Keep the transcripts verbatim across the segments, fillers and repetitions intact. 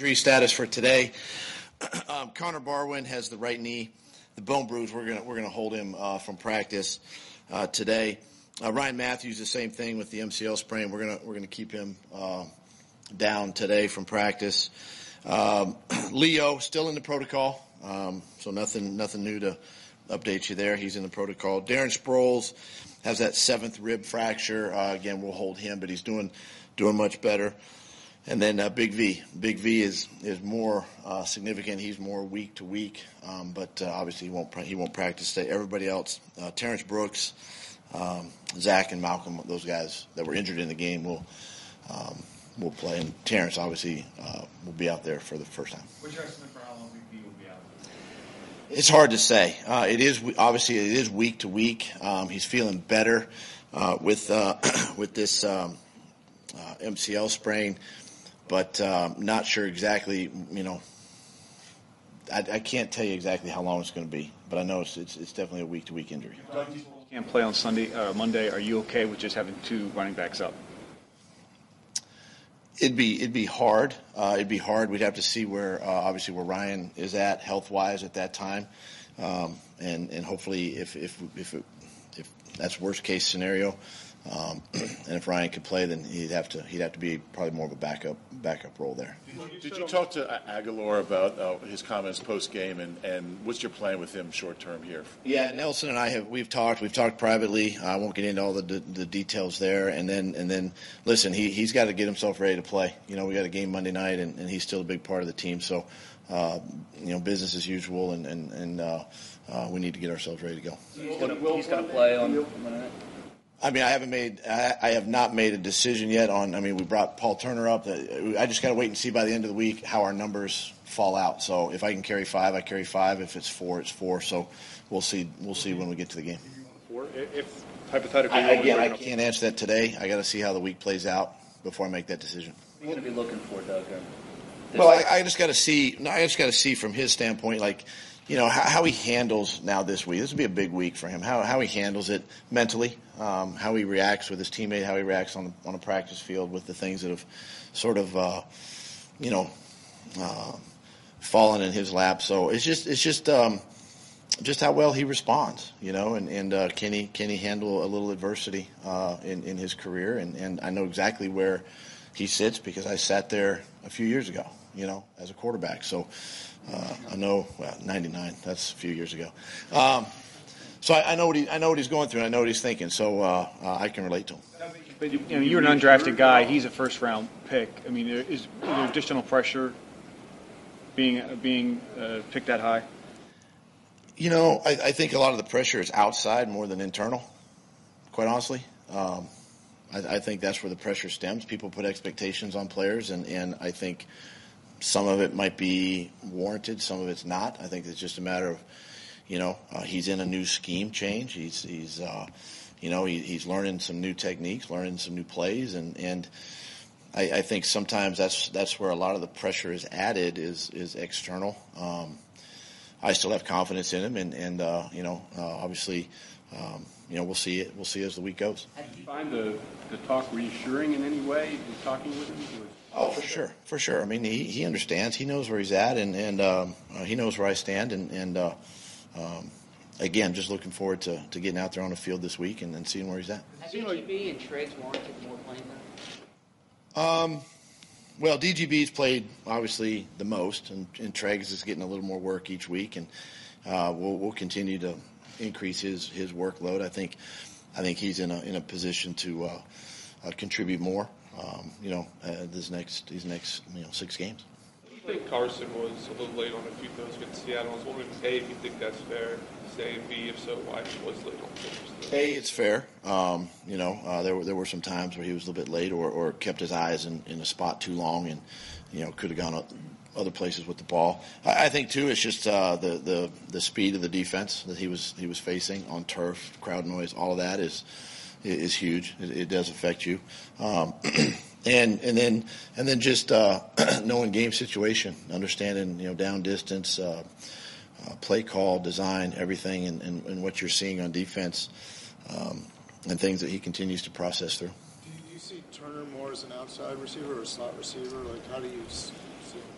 injury status for today. um, Connor Barwin has the right knee, the bone bruise. We're gonna we're gonna hold him uh, from practice uh, today. Uh, Ryan Matthews, the same thing with the M C L sprain. We're gonna we're gonna keep him uh, down today from practice. Um, Leo still in the protocol, um, so nothing nothing new to update you there. He's in the protocol. Darren Sproles has that seventh rib fracture. Uh, again, we'll hold him, but he's doing doing much better. And then uh, Big V. Big V is is more uh, significant. He's more week to week, um, but uh, obviously he won't he won't practice today. Everybody else, uh, Terrence Brooks, um, Zach, and Malcolm, those guys that were injured in the game will. Um, will play, and Terrence obviously uh, will be out there for the first time. What's your estimate for how long Big V will be out? It's hard to say. Uh, it is obviously it is week to week. Um, he's feeling better uh, with uh, with this um, uh, M C L sprain, but um, not sure exactly. You know, I, I can't tell you exactly how long it's going to be, but I know it's it's, it's definitely a week to week injury. Can't play on Sunday, uh, Monday. Are you okay with just having two running backs up? It'd be it'd be hard. Uh, it'd be hard. We'd have to see where uh, obviously where Ryan is at health wise at that time, um, and and hopefully if if if it, if that's worst case scenario, um, and if Ryan could play, then he'd have to he'd have to be probably more of a backup backup role there. Did you talk to Aguilar about uh, his comments post game, and, and what's your plan with him short term here? Yeah, Nelson and I have we've talked. We've talked privately. I won't get into all the, the the details there. And then and then listen, he he's got to get himself ready to play. You know, we got a game Monday night, and, and he's still a big part of the team. So, uh, you know, business as usual, and and and uh, uh, we need to get ourselves ready to go. He's going to play on Monday night. I mean, I haven't made, I, I have not made a decision yet on, I mean, we brought Paul Turner up. I just got to wait and see by the end of the week how our numbers fall out. So if I can carry five, I carry five. If it's four, it's four. So we'll see, we'll see when we get to the game. Four, if hypothetically. I, again, I can't answer that today. I got to see how the week plays out before I make that decision. What are you going to be looking for, Doug? Well, I, I just got to see, no, I just got to see from his standpoint, like, you know, how, how he handles now this week. This will be a big week for him. How how he handles it mentally, um, how he reacts with his teammate, how he reacts on on a practice field with the things that have sort of, uh, you know, uh, fallen in his lap. So it's just it's just um, just how well he responds, you know, and and uh, can he can he handle a little adversity uh, in in his career? And and I know exactly where he sits because I sat there a few years ago, you know, as a quarterback. So. Uh, I know, well, ninety-nine. That's a few years ago. Um, so I, I know what he, I know what he's going through. And I know what he's thinking. So uh, uh, I can relate to him. But you know, you're an undrafted guy. He's a first-round pick. I mean, is, is there additional pressure being being uh, picked that high? You know, I, I think a lot of the pressure is outside more than internal. Quite honestly, um, I, I think that's where the pressure stems. People put expectations on players, and, and I think. Some of it might be warranted. Some of it's not. I think it's just a matter of, you know, uh, he's in a new scheme change. He's, he's, uh, you know, he, he's learning some new techniques, learning some new plays, and and I, I think sometimes that's that's where a lot of the pressure is added is is external. Um, I still have confidence in him, and and uh, you know, uh, obviously, um, you know, we'll see it. We'll see as the week goes. Did you find the the talk reassuring in any way? In talking with him. Oh, for sure, for sure. I mean, he, he understands. He knows where he's at, and and um, uh, he knows where I stand. And and uh, um, again, just looking forward to, to getting out there on the field this week and, and seeing where he's at. Has D G B and Triggs warranted more playing time? Um, well, D G B's played obviously the most, and, and Triggs is getting a little more work each week, and uh, we'll we'll continue to increase his, his workload. I think I think he's in a in a position to uh, uh, contribute more. Um, you know, uh, this next these next you know six games. Do you think Carson was a little late on a few throws against Seattle? I was wondering, A, if you think that's fair, say, and B, if so, why he was late on throws? A, it's fair. Um, you know, uh, there were there were some times where he was a little bit late, or, or kept his eyes in, in a spot too long, and you know could have gone other places with the ball. I, I think too, it's just uh, the the the speed of the defense that he was he was facing on turf, crowd noise, all of that is. is huge. It, it does affect you, um, and and then and then just uh, knowing game situation, understanding you know down distance, uh, uh, play call, design, everything, and, and, and what you're seeing on defense, um, and things that he continues to process through. Do you see Turner more as an outside receiver or a slot receiver? Like how do you see?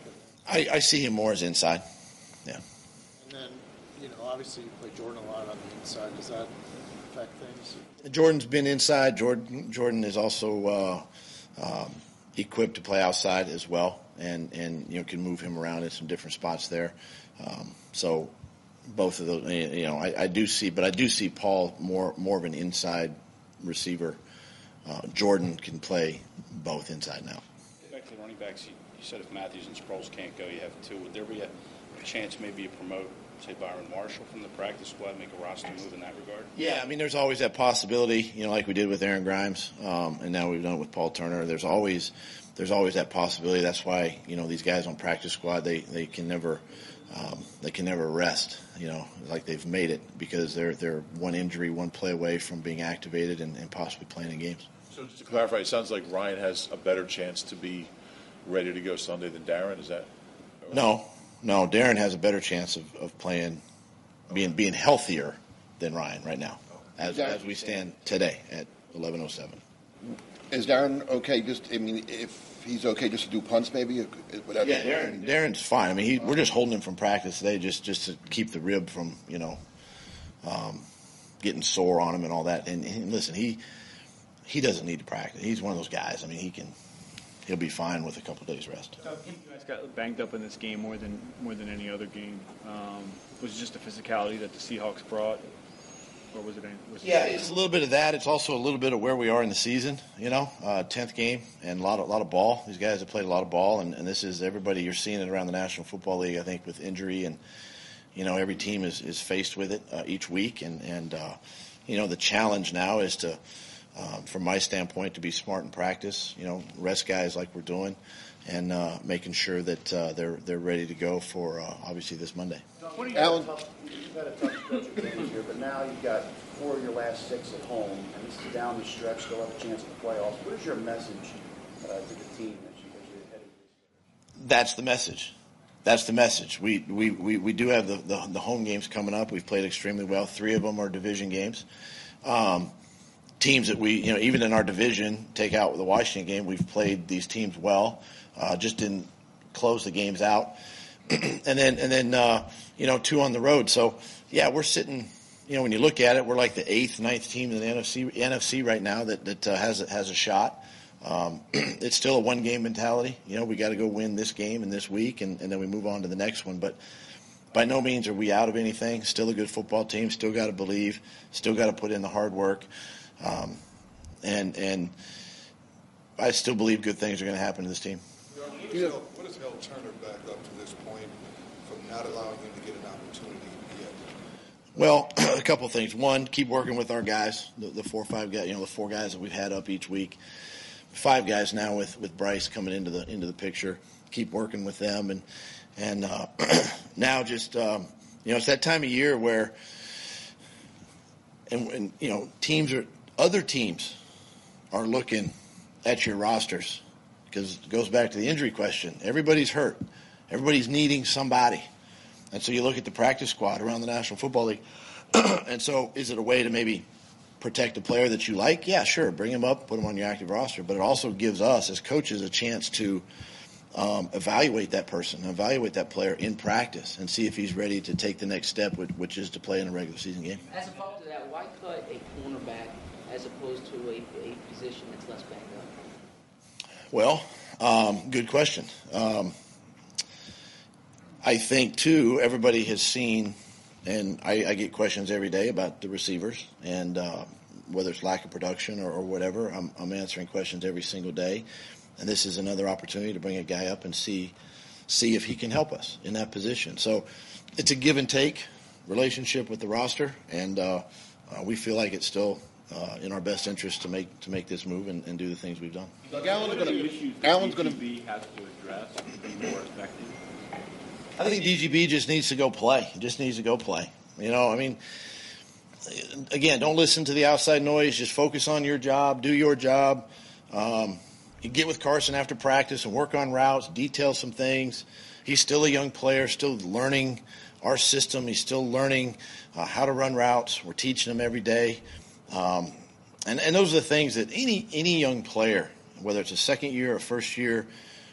I, I see him more as inside. Yeah. And then, you know, obviously you play Jordan a lot on the inside. Does that affect things? Jordan's been inside. Jordan Jordan is also uh, um, equipped to play outside as well, and, and you know can move him around in some different spots there. Um, so both of those, you know, I, I do see, but I do see Paul more more of an inside receiver. Uh, Jordan can play both inside now. Back to the running backs, you, you said if Matthews and Sproles can't go, you have two. Would there be a, a chance maybe you promote, say, Byron Marshall from the practice squad, make a roster move in that regard? Yeah, I mean, there's always that possibility, you know, like we did with Aaron Grimes, um, and now we've done it with Paul Turner. There's always, there's always that possibility. That's why, you know, these guys on practice squad, they, they can never, um, they can never rest, you know, like they've made it because they're they're one injury, one play away from being activated and, and possibly playing in games. So just to clarify, it sounds like Ryan has a better chance to be ready to go Sunday than Darren. Is that? No, no. Darren has a better chance of, of playing, being being healthier than Ryan right now, as as we stand today at eleven oh seven. Is Darren okay? Just I mean, if he's okay, just to do punts maybe. Without Yeah, Darren, Darren's fine. I mean, he, we're just holding him from practice today, just just to keep the rib from you know, um, getting sore on him and all that. And, and listen, he. He doesn't need to practice. He's one of those guys. I mean, he can, he'll be fine with a couple of days rest. You guys got banged up in this game more than more than any other game. Um, was it just the physicality that the Seahawks brought, or was it? Was Yeah, it it's a little bit of that. It's also a little bit of where we are in the season. You know, uh, tenth game and a lot of a lot of ball. These guys have played a lot of ball, and, and this is everybody. You're seeing it around the National Football League. I think with injury and you know every team is, is faced with it uh, each week, and and uh, you know the challenge now is to. Um, from my standpoint, to be smart in practice, you know, rest guys like we're doing, and uh, making sure that uh, they're they're ready to go for uh, obviously this Monday. Alan, You've had a tough stretch of games here, but now you've got four of your last six at home, and this is down the stretch. Still have a chance at the playoffs. What is your message uh, to the team as you as you're headed? That's the message. That's the message. We we, we, we do have the, the the home games coming up. We've played extremely well. Three of them are division games. Um, Teams that we, you know, even in our division, take out the Washington game, we've played these teams well. Uh, just didn't close the games out, and then and then uh, you know two on the road. So yeah, we're sitting. You know, when you look at it, we're like the eighth, ninth team in the N F C N F C right now that that uh, has has a shot. Um, it's still a one game mentality. You know, we got to go win this game and this week, and, and then we move on to the next one. But by no means are we out of anything. Still a good football team. Still got to believe. Still got to put in the hard work. Um, and and I still believe good things are going to happen to this team. What has, held, what has held Turner back up to this point from not allowing him to get an opportunity yet? Well, a couple of things. One, keep working with our guys, the, the four or five guys, you know, the four guys that we've had up each week. Five guys now with, with Bryce coming into the into the picture. Keep working with them, and and uh, now just um, you know, it's that time of year where, and, and you know, teams are. Other teams are looking at your rosters because it goes back to the injury question. Everybody's hurt. Everybody's needing somebody. And so you look at the practice squad around the National Football League. And so is it a way to maybe protect a player that you like? Yeah, sure. Bring him up, put him on your active roster. But it also gives us as coaches a chance to um, evaluate that person, evaluate that player in practice and see if he's ready to take the next step, which is to play in a regular season game. As a follow to that, why cut a cornerback as opposed to a, a position that's less banged up? Well, um, good question. Um, I think, too, everybody has seen, and I, I get questions every day about the receivers, and uh, whether it's lack of production or, or whatever, I'm, I'm answering questions every single day. And this is another opportunity to bring a guy up and see see if he can help us in that position. So it's a give and take relationship with the roster, and uh, uh, we feel like it's still uh, in our best interest to make to make this move and, and do the things we've done. Doug, Alan's going to Alan's going to be has to address to be more effective. I think D G B just needs to go play. He just needs to go play. You know, I mean, again, don't listen to the outside noise. Just focus on your job. Do your job. Um, you get with Carson after practice and work on routes, detail some things. He's still a young player, still learning our system. He's still learning uh, how to run routes. We're teaching him every day. Um, and, and those are the things that any any young player, whether it's a second year or first year,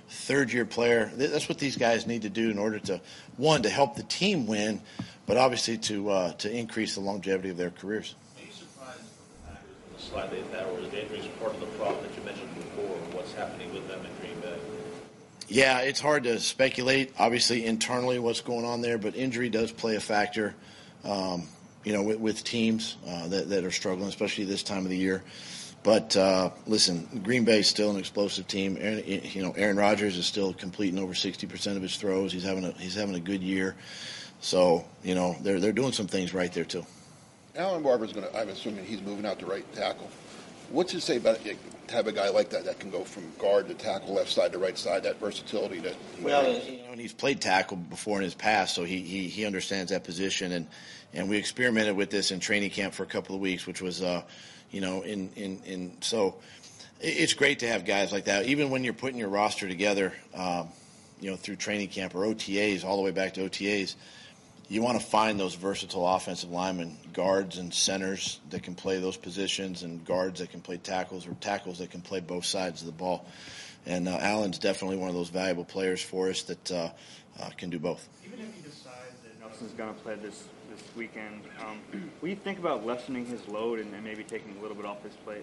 third-year player. Th- That's what these guys need to do in order to, one, to help the team win, but obviously to uh, to increase the longevity of their careers. Are you surprised with the slide they've had, or is the injuries part of the problem that you mentioned before, what's happening with them in Green Bay? Yeah, it's hard to speculate, obviously, internally what's going on there, but injury does play a factor, um, you know, with, with teams uh, that, that are struggling, especially this time of the year. But, uh, listen, Green Bay is still an explosive team. Aaron, you know, Aaron Rodgers is still completing over sixty percent of his throws. He's having a, he's having a good year. So, you know, they're, they're doing some things right there, too. Alan Barber's going to, I'm assuming he's moving out to right tackle. What's it say about it, to have a guy like that that can go from guard to tackle, left side to right side, that versatility that he Well, brings? you know, and he's played tackle before in his past, so he, he, he understands that position. And, and we experimented with this in training camp for a couple of weeks, which was, uh, you know, in, in, in so it's great to have guys like that. Even when you're putting your roster together, um, you know, through training camp or O T As, all the way back to O T As, you want to find those versatile offensive linemen, guards and centers that can play those positions, and guards that can play tackles, or tackles that can play both sides of the ball. And uh, Allen's definitely one of those valuable players for us that uh, uh, can do both. Even if you decide that Nelson's going to play this, this weekend, um, what do you think about lessening his load and, and maybe taking a little bit off his plate?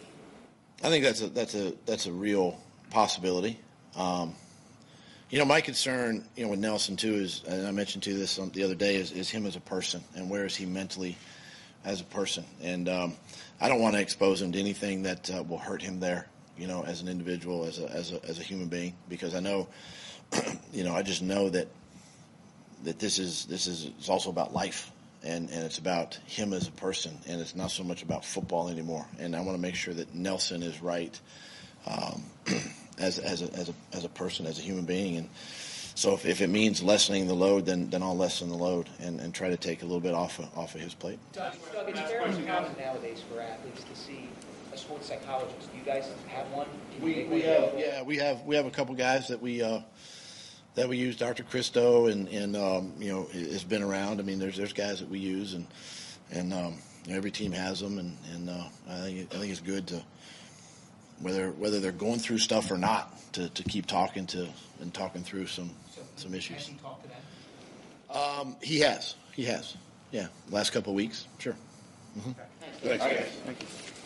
I think that's a that's a that's a real possibility. Um, You know, my concern, you know, with Nelson too is, and I mentioned to you this the other day, is, is him as a person, and where is he mentally as a person. And um, I don't want to expose him to anything that uh, will hurt him there, you know, as an individual, as a as a as a human being, because I know, you know, I just know that that this is this is it's also about life, and and it's about him as a person, and it's not so much about football anymore. And I want to make sure that Nelson is right. Um, As as a as a as a person, as a human being, and so if, if it means lessening the load, then then I'll lessen the load and, and try to take a little bit off of, off of his plate. Doug, Doug, it's fairly common nowadays for athletes to see a sports psychologist. Do you guys have one? Can you We make we one have available? yeah we have we have a couple guys that we uh, that we use. Doctor Christo and and um, you know has been around. I mean, there's there's guys that we use, and and um, you know, every team has them, and and uh, I think I think it's good to. Whether whether they're going through stuff or not, to, to keep talking to and talking through some So, some issues. Has he talked to them? Um, he has, he has, yeah. Last couple of weeks, sure. Mm-hmm. Thanks. Thank you.